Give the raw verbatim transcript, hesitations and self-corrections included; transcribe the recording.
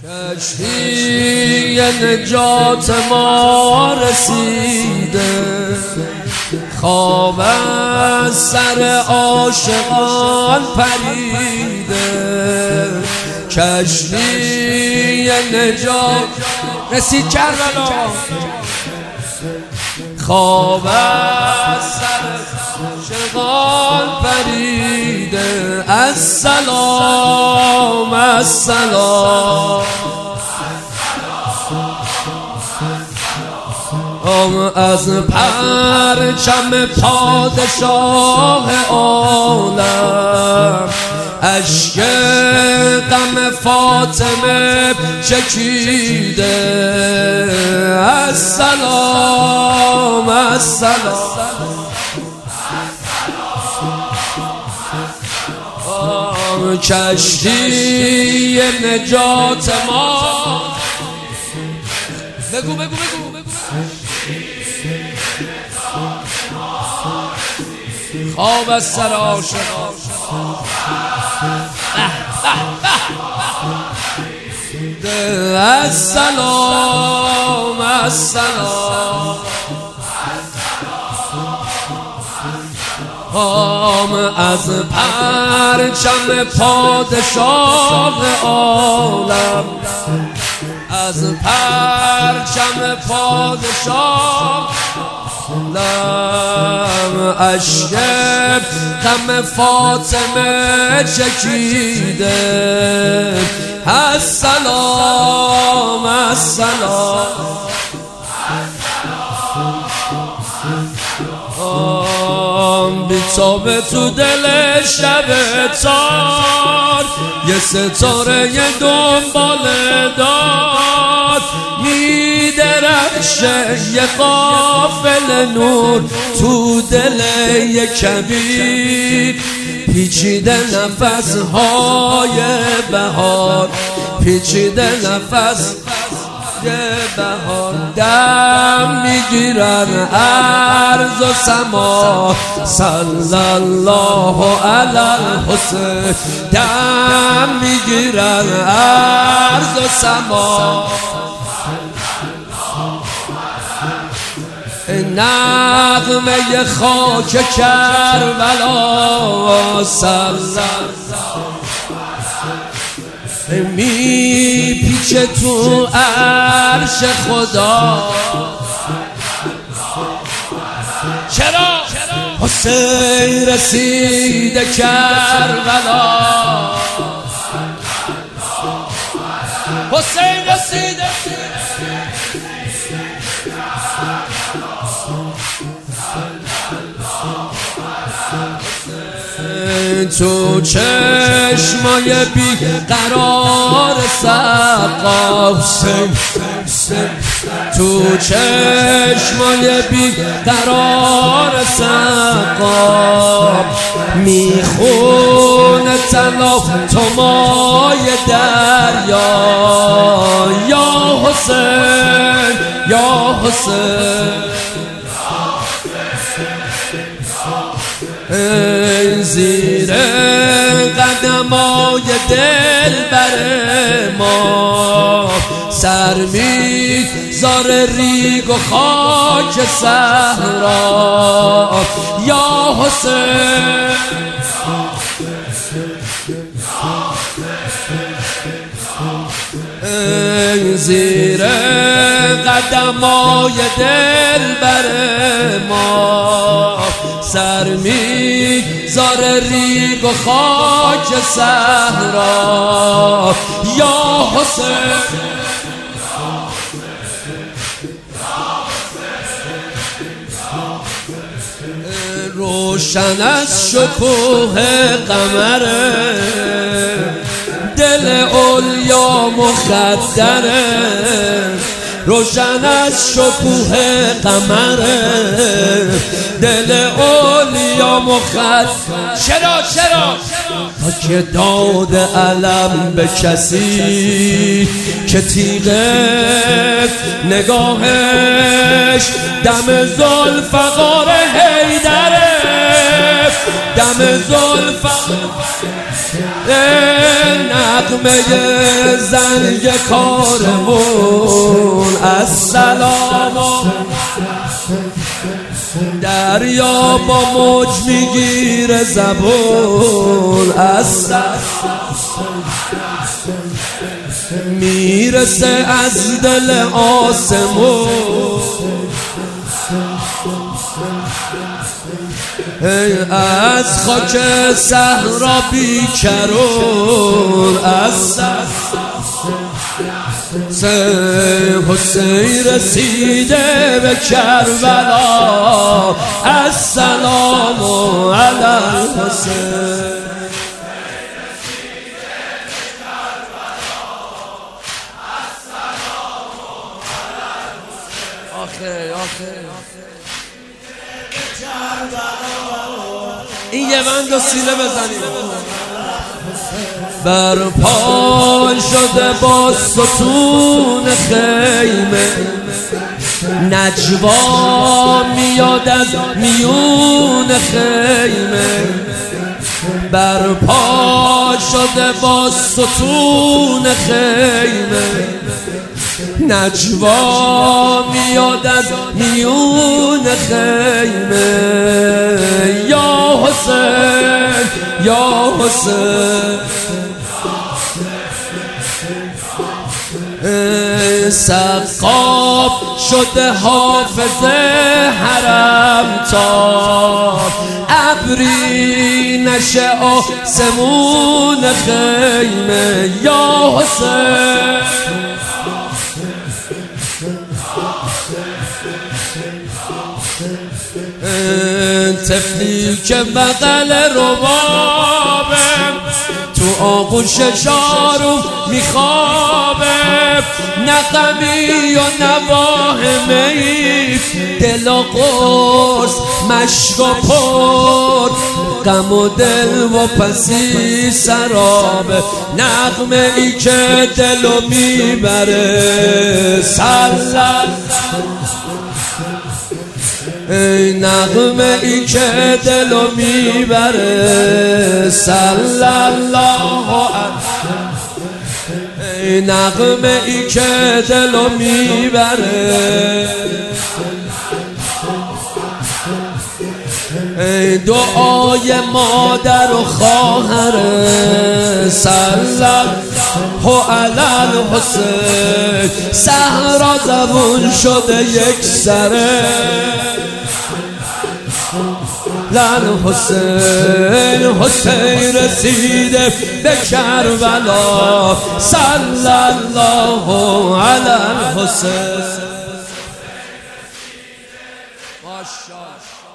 کشتی نجات ما رسیده، خواب از سر عاشقان پریده. کشتی نجات رسید کربلا، خواب از سر عاشقان پریده. السلام السلام از پرچم پادشاه عالم، اشک غم فاطمه چکیده. السلام السلام کشتی نجات ما. بگو بگو بگو خواب از سر عاشقان. السلام السلام از پرچم پادشاه عالم، از پرچم پادشاه عالم، اشک غم فاطمه چکیده. السلام السلام بیتابه تو دل شب تار، یه ستاره دنبال داد میدرخشه، یه قافل نور تو دل یه کبیر. پیچیده نفس های بهار، پیچیده نفس بهار، دم میگیرن عرض و سما. صلی الله علی الحسین، دم میگیرن عرض و سما. نغمه خاک کربلا، صلی می پیچه تو عرش خدا. چرا حسین رسیده کربلا، حسین رسیده تو چشمای بی قرار سقا. حسین تو چشمای بی قرار سقا، میخونه طلا تو مای دریا. یا حسین یا حسین زیر قدمای دل بر ما، سر میذاره ریگ و خاک صحرا. یا حسین زیر قدمای دل بر ما، سر میذاره ریگ و خاک صحرا. یا حسین روشن از شکوه قمره، دل علیا مخدره. روشن از شکوه قمره، دل علیا مخدره. چرا چرا تا که داد علم به کسی که تیغه نگاهش دم ذوالفقار حیدره، دم ذوالفقار نغمه زنگ کارمون السلام دریا با موج میگیره زبون السلام میرسه از دل آسمون از خاک صحرا بیکرون از حسین رسیده به کربلا السلام علی الحسین آخه آخه این یه بند و سینه بزنیم برپا شده با ستون خیمه نجوا میاد از میون خیمه برپا شده با ستون خیمه نجوا میاد از میون خیمه یا حسین یا حسین سقاف شده حافظ حرم تا ابری نشه آسمون خیمه یا حسین طفلی که بغل ربابه تو آغوش شارو میخوابه نغمی و نواهمه دل و قرص مشک و پر غم و دل و پسی سرابه نغمه ای که دلو میبره سلام ای نغمه ای که دلو میبره صلی الله علیه ای نغمه ای که دلو میبره ای دعای مادر و خواهر صلی الله علی الحسین صحرا زبون شده یک سره لن حسین حسین رسیده به کربلا صلی الله علی الحسین. ماشاءالله.